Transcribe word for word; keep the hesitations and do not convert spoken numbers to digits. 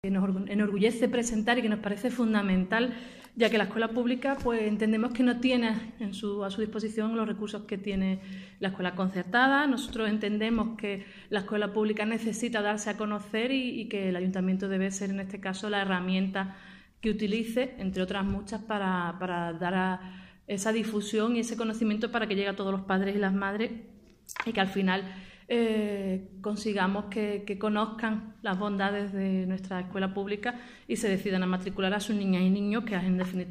que nos enorgullece presentar y que nos parece fundamental, ya que la escuela pública pues entendemos que no tiene en su, a su disposición los recursos que tiene la escuela concertada. Nosotros entendemos que la escuela pública necesita darse a conocer y, y que el ayuntamiento debe ser en este caso la herramienta que utilice, entre otras muchas, para, para dar a esa difusión y ese conocimiento para que llegue a todos los padres y las madres y que al final Eh, consigamos que, que conozcan las bondades de nuestra escuela pública y se decidan a matricular a sus niñas y niños, que en definitiva